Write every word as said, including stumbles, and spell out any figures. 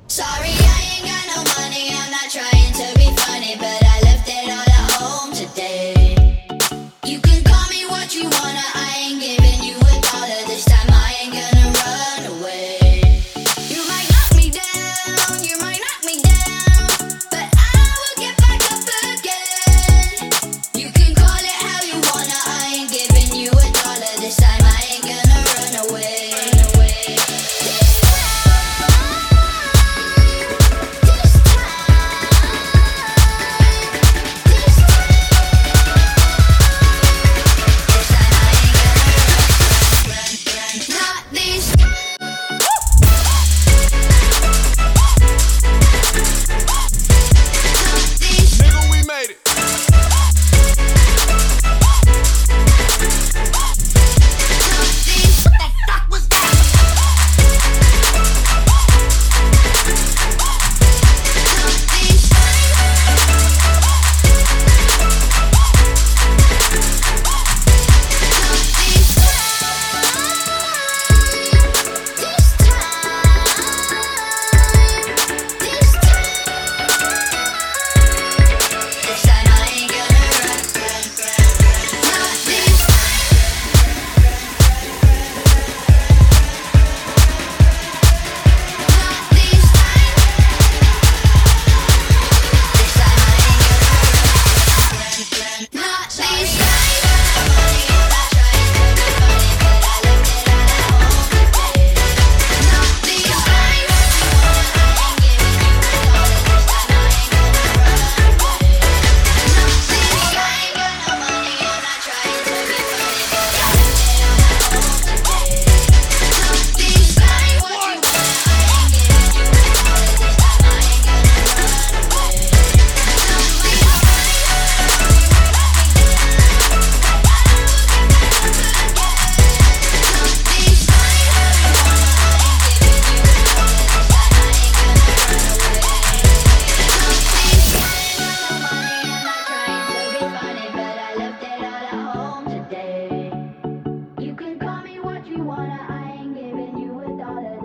Sorry, I ain't got no money. I'm not trying to be funny, but I left it all at home today. You can call me what you wanna. I ain't giving you a dollar this time. I ain't gonna run away. You might knock me down, you might knock me down, but I will get back up again. You can call it how you wanna. I ain't giving you a dollar this time. I ain't gonna run away. Run away. This Not these. Nigga, we made it. What the fuck was You can call me what you wanna, I ain't giving you a dollar.